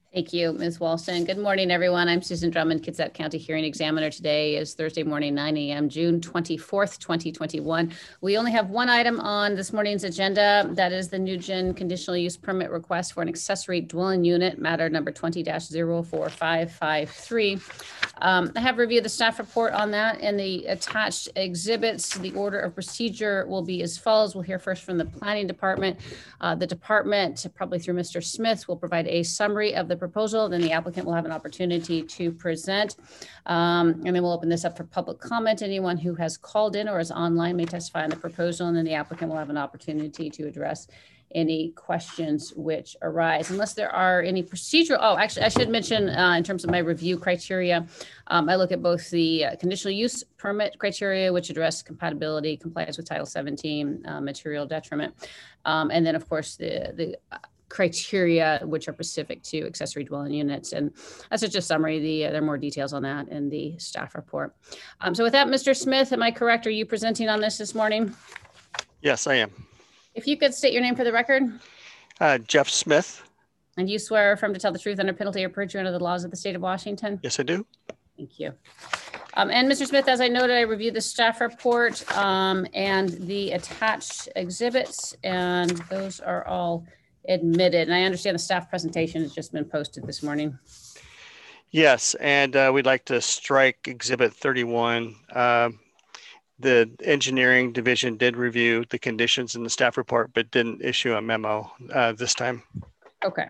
Thank you, Ms. Walston. Good morning, everyone. I'm Susan Drummond, Kitsap County Hearing Examiner. Today is Thursday morning, 9 a.m., June 24th, 2021. We only have one item on this morning's agenda. That is the Nugent conditional use permit request for an accessory dwelling unit, matter number 20-045553. I have reviewed the staff report on that and the attached exhibits. The order of procedure will be as follows. We'll hear first from the planning department. The department, probably through Mr. Smith, will provide a summary of the proposal. Then the applicant will have an opportunity to present. And then we'll open this up for public comment. Anyone who has called in or is online may testify on the proposal, and then the applicant will have an opportunity to address any questions which arise. Unless there are any procedural, actually, I should mention in terms of my review criteria, I look at both the conditional use permit criteria, which address compatibility, compliance with Title 17, material detriment, and then, of course, the criteria which are specific to accessory dwelling units. And that's just a summary. There are more details on that in the staff report. So with that, Mr. Smith, am I correct? Are you presenting on this morning? Yes, I am. If you could state your name for the record. Jeff Smith. And you swear affirm to tell the truth under penalty of perjury under the laws of the state of Washington? Yes, I do. Thank you. And Mr. Smith, as I noted, I reviewed the staff report and the attached exhibits, and those are all admitted. And I understand the staff presentation has just been posted this morning. Yes, and we'd like to strike Exhibit 31. The engineering division did review the conditions in the staff report, but didn't issue a memo this time. Okay.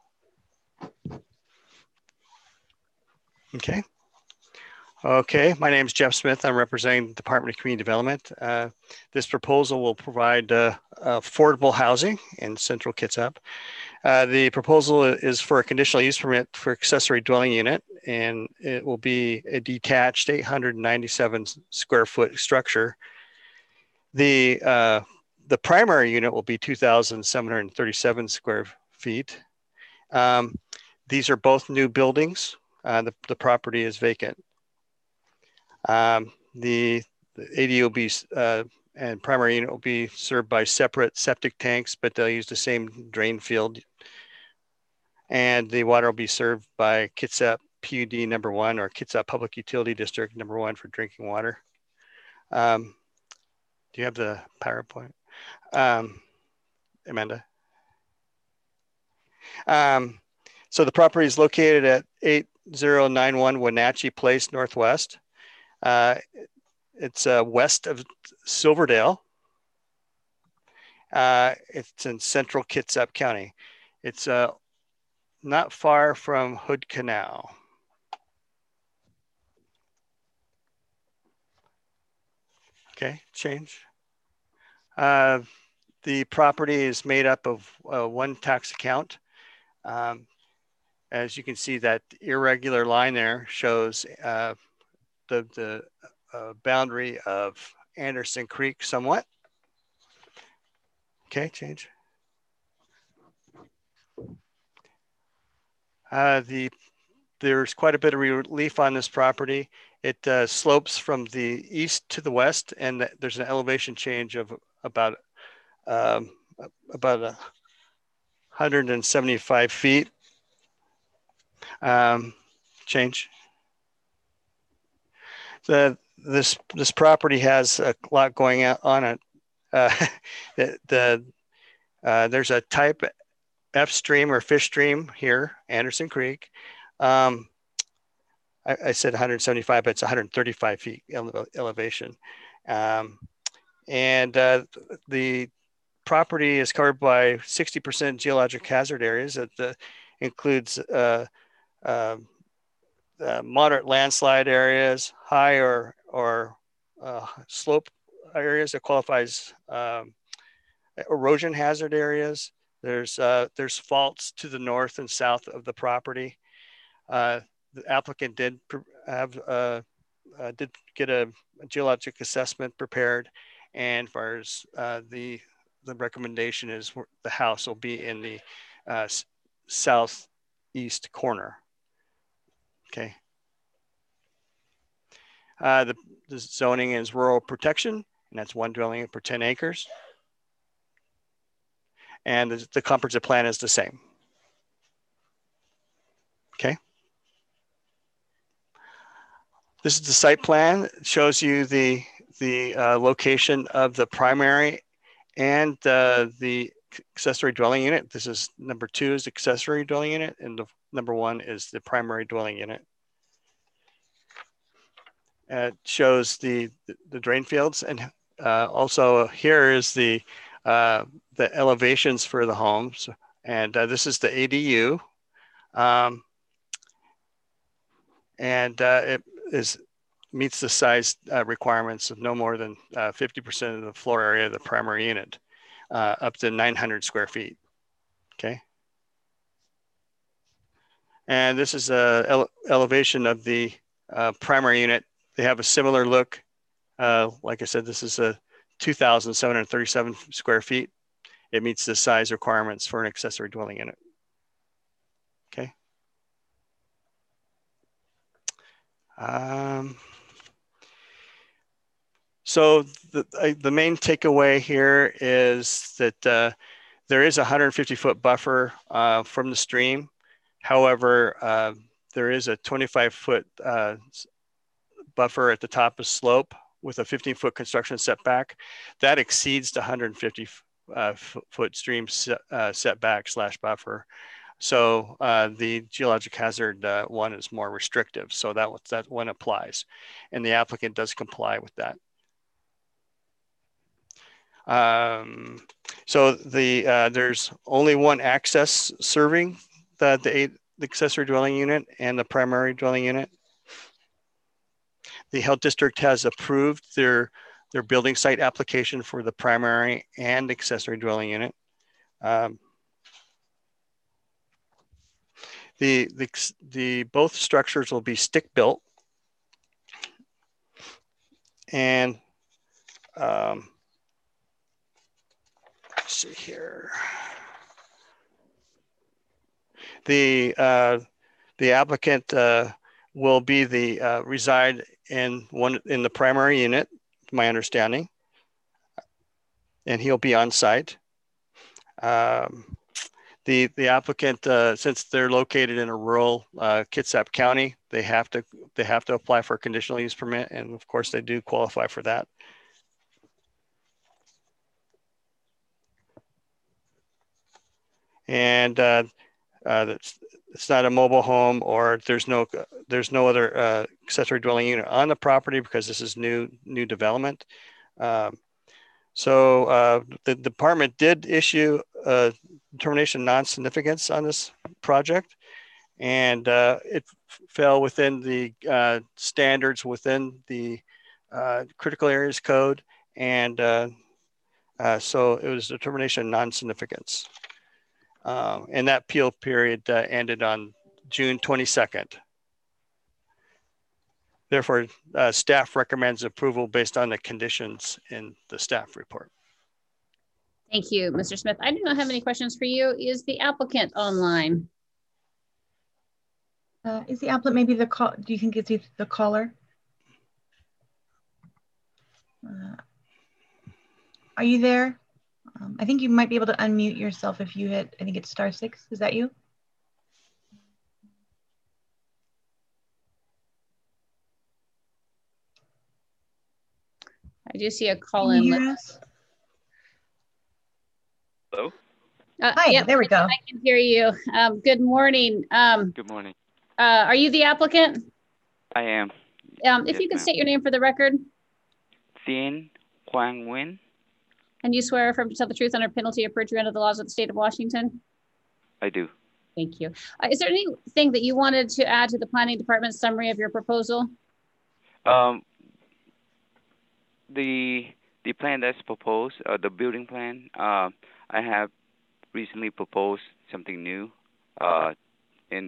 Okay, my name is Jeff Smith. I'm representing the Department of Community Development. This proposal will provide affordable housing in Central Kitsap. The proposal is for a conditional use permit for accessory dwelling unit, and it will be a detached 897 square foot structure. The primary unit will be 2,737 square feet. These are both new buildings. The property is vacant. The ADU will be and primary unit will be served by separate septic tanks, but they'll use the same drain field. And the water will be served by Kitsap PUD number 1 or Kitsap Public Utility District number 1 for drinking water. Do you have the PowerPoint, Amanda? So the property is located at 8091 Wenatchee Place Northwest. It's west of Silverdale. It's in central Kitsap County. It's not far from Hood Canal. Okay, change. The property is made up of one tax account. As you can see, that irregular line there shows the boundary of Anderson Creek somewhat. Okay, change. There's quite a bit of relief on this property. It slopes from the east to the west, and there's an elevation change of about 175 feet. Change. This property has a lot going on it. There's a type F stream or fish stream here, Anderson Creek. I said 175, but it's 135 feet elevation. And the property is covered by 60% geologic hazard areas that includes moderate landslide areas, high or slope areas that qualifies erosion hazard areas. There's faults to the north and south of the property. The applicant did get a geologic assessment prepared, and as far as the recommendation is the house will be in the southeast corner. Okay. The zoning is rural protection, and that's one dwelling per 10 acres. And the comprehensive plan is the same. Okay. This is the site plan. It shows you the location of the primary and the accessory dwelling unit. This is number 2 is the accessory dwelling unit, and the number 1 is the primary dwelling unit. It shows the drain fields, and also here is the elevations for the homes, and this is the ADU, and it meets the size requirements of no more than 50% of the floor area of the primary unit, up to 900 square feet. Okay. And this is a elevation of the primary unit. They have a similar look. Like I said, this is a 2,737 square feet. It meets the size requirements for an accessory dwelling unit. Okay. So the main takeaway here is that there is a 150-foot buffer from the stream. However, there is a 25-foot buffer at the top of slope with a 15-foot construction setback. That exceeds the 150-foot stream setback / buffer. So the geologic hazard one is more restrictive. So that one applies. And the applicant does comply with that. So there's only one access serving the accessory dwelling unit and the primary dwelling unit. The health district has approved their building site application for the primary and accessory dwelling unit. Both structures will be stick built, and let's see here. The applicant will be reside in the primary unit, my understanding, and he'll be on site. The applicant, since they're located in a rural Kitsap County, they have to apply for a conditional use permit, and of course they do qualify for that. And it's not a mobile home, or there's no other accessory dwelling unit on the property because this is new development. So the department did issue a determination of non-significance on this project, and it fell within the standards within the critical areas code, and so it was a determination of non-significance. And that appeal period ended on June 22nd. Therefore, staff recommends approval based on the conditions in the staff report. Thank you, Mr. Smith. I do not have any questions for you. Is the applicant online? Is the applicant maybe the call? Do you think it's the caller? Are you there? I think you might be able to unmute yourself if you hit, I think it's *6. Is that you? I do see a call in. Hello? Hi, yep, there we go. I can hear you. Good morning. Good morning. Are you the applicant? I am. If Yes, you could ma'am. state your name for the record. Thien Quang Nguyen. And you swear affirm to tell the truth under penalty of perjury under the laws of the state of Washington? I do. Thank you. Is there anything that you wanted to add to the planning department's summary of your proposal? The plan that's proposed, the building plan, I have recently proposed something new. In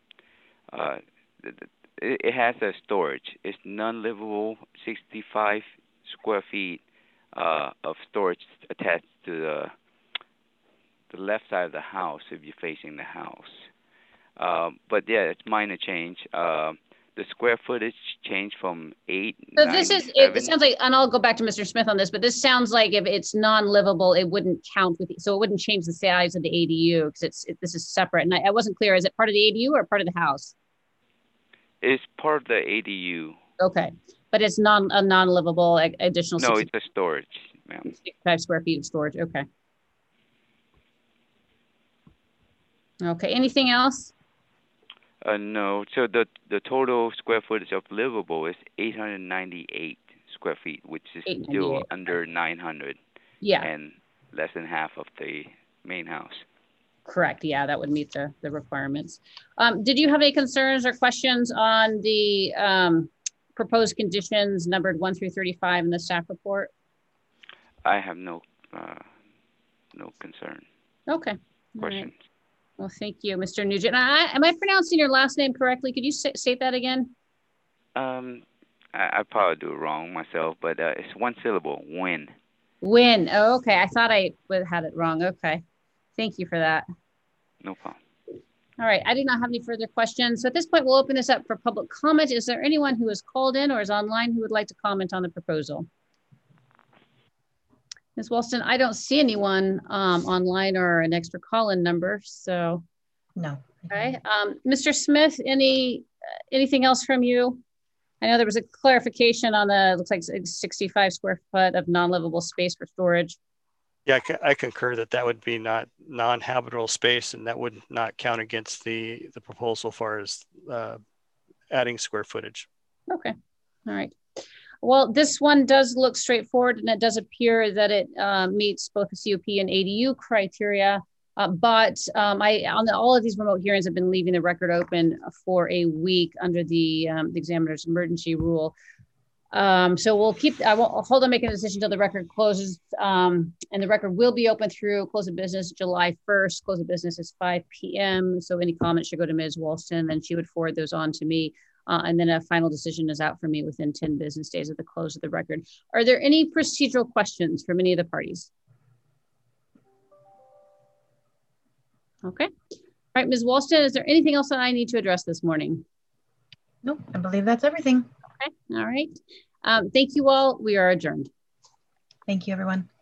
it has a storage. It's non-livable, 65 square feet of storage attached to the left side of the house if you're facing the house. But yeah, it's minor change. The the square footage changed from So this is, it 897. sounds like, and I'll go back to Mr. Smith on this, but this sounds like if it's non-livable, it wouldn't count with, so it wouldn't change the size of the ADU because this is separate. And I wasn't clear, is it part of the ADU or part of the house? It's part of the ADU. Okay, but it's a non-livable additional No, it's a storage, ma'am. 65 square feet of storage, okay. Okay, anything else? No, so the total square footage of livable is 898 square feet, which is still 898. under 900 Yeah, and less than half of the main house. correct. Yeah, that would meet the requirements. Did you have any concerns or questions on the proposed conditions numbered 1 through 35 in the staff report? I have no concern, Okay. All right. questions. Well, thank you, Mr. Nugent. Am I pronouncing your last name correctly? Could you say that again? I probably do it wrong myself, but it's one syllable, Win. Win. Oh, okay. I thought I had it wrong. Okay. Thank you for that. No problem. All right. I do not have any further questions. So at this point, we'll open this up for public comment. Is there anyone who has called in or is online who would like to comment on the proposal? Ms. Walston, I don't see anyone online or an extra call-in number. So, No. okay. Mr. Smith, anything else from you? I know there was a clarification on the, looks like 65 square foot of non-livable space for storage. Yeah, I concur that would be not non-habitable space, and that would not count against the proposal as far as adding square footage. Okay, all right. Well, this one does look straightforward, and it does appear that it meets both the COP and ADU criteria. But all of these remote hearings have been leaving the record open for a week under the examiner's emergency rule. So we'll I won't hold on making a decision until the record closes, and the record will be open through close of business July 1st. Close of business is 5 p.m. So any comments should go to Ms. Walston, and she would forward those on to me. And then a final decision is out for me within 10 business days at the close of the record. Are there any procedural questions from any of the parties? Okay. All right, Ms. Walston, is there anything else that I need to address this morning? Nope, I believe that's everything. Okay, all right. Thank you all. We are adjourned. Thank you, everyone.